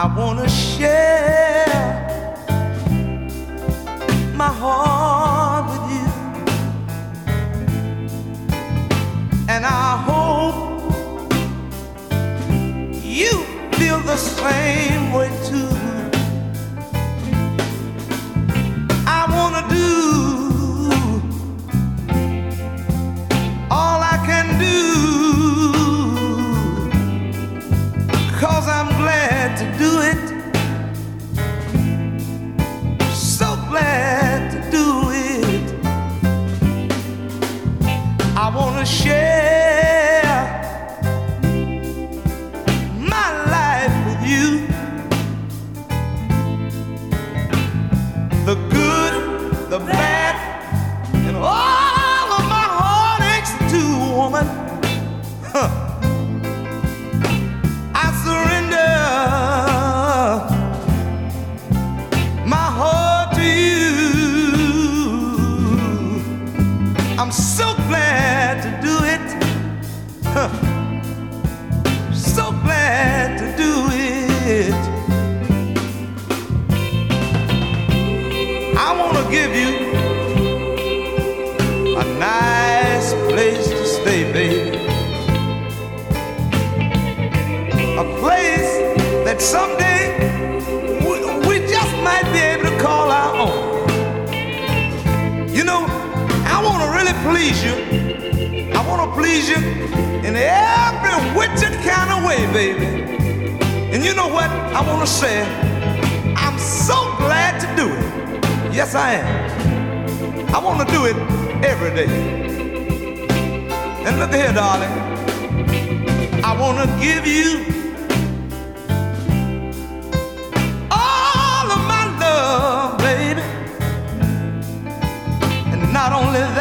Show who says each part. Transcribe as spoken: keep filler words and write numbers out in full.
Speaker 1: I wanna share my heart with you, and I hope you feel the same way too. I wanna do all I can do, 'cause I'm glad to do it, so glad to do it. I wanna share my life with you, the good, the bad, and all of my heartaches too, woman. Huh. I surrender my heart to you. I'm so glad to do it, huh. So glad to do it. I want to give you a nice place to stay, baby. A place that someday we, we just might be able to call our own. You know, I want to really please you. I want to please you in every wicked kind of way, baby. And you know what I want to say? I'm so glad to do it. Yes, I am. I want to do it every day. And look here, darling. I want to give you all of my love, baby. And not only that,